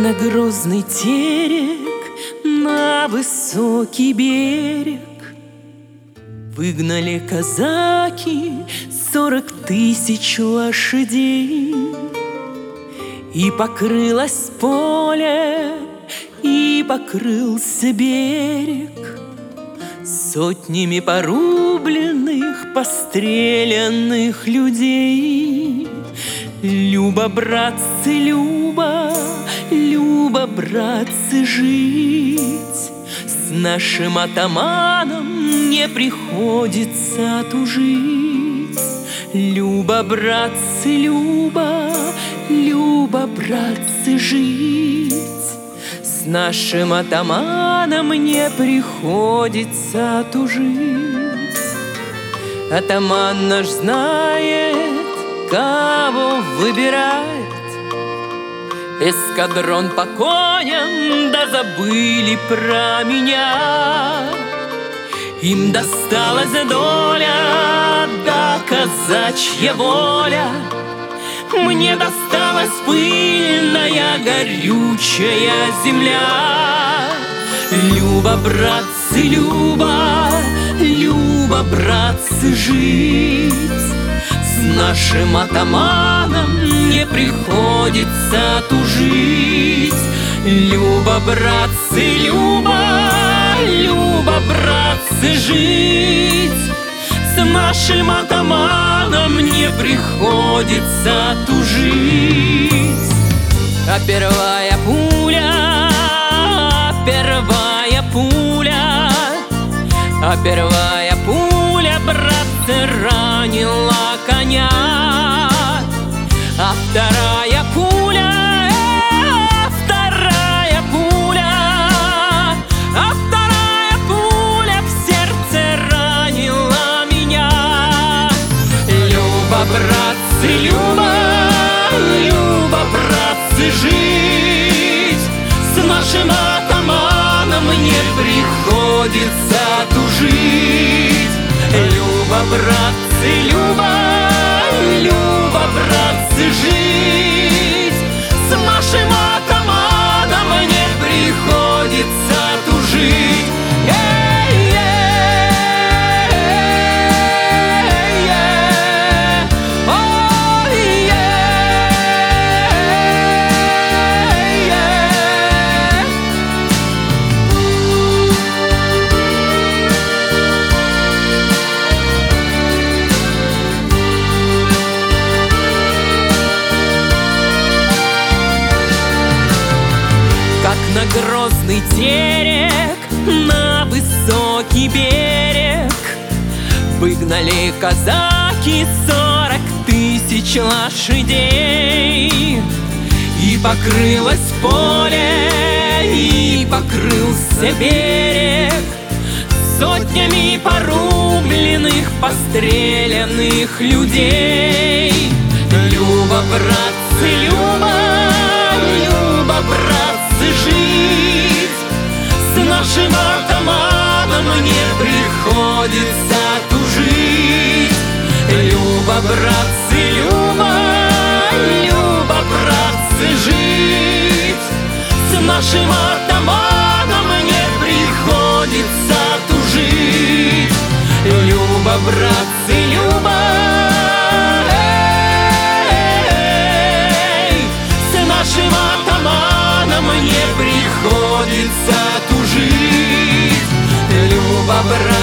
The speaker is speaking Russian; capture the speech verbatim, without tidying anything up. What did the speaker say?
на грозный терек, на высокий берег выгнали казаки сорок тысяч лошадей. И покрылось поле, и покрылся берег сотнями порубленных, пострелянных людей. Люба, братцы, Люба, Люба, братцы, жить с нашим атаманом не приходится тужить. Люба, братцы, Люба, Люба, братцы, жить с нашим атаманом не приходится тужить. Атаман наш знает, кого выбирает. Эскадрон по коням, да забыли про меня. Им досталась доля, да казачья воля. Мне досталась пыльная, горючая земля. Люба, братцы, Люба, Люба, братцы, жить с нашим атаманом не приходится тужить. Люба, братцы, Люба, Люба, братцы, жить с нашим атаманом не приходится тужить. А первая пуля, первая пуля, а первая пуля, братцы, ранила коня. А вторая пуля, э, вторая пуля, а вторая пуля в сердце ранила меня. Люба, братцы, Люба, Люба, братцы, жить с нашим атаманом не приходится тужить. Люба, братцы, Люба, Люба, братцы, жить с нашим атаманом не приходится тужить. На грозный терек, на высокий берег выгнали казаки сорок тысяч лошадей. И покрылось поле, и покрылся берег сотнями порубленных, пострелянных людей. Люба, братцы, Люба, Люба, братцы, жить с нашим атаманом не приходится тужить. Люба, братцы, Люба, Люба, братцы, жить с нашим атаманом не приходится тужить. Люба, братцы, Люба, с нашим атаманом не приходится тужить. Люба, братцы,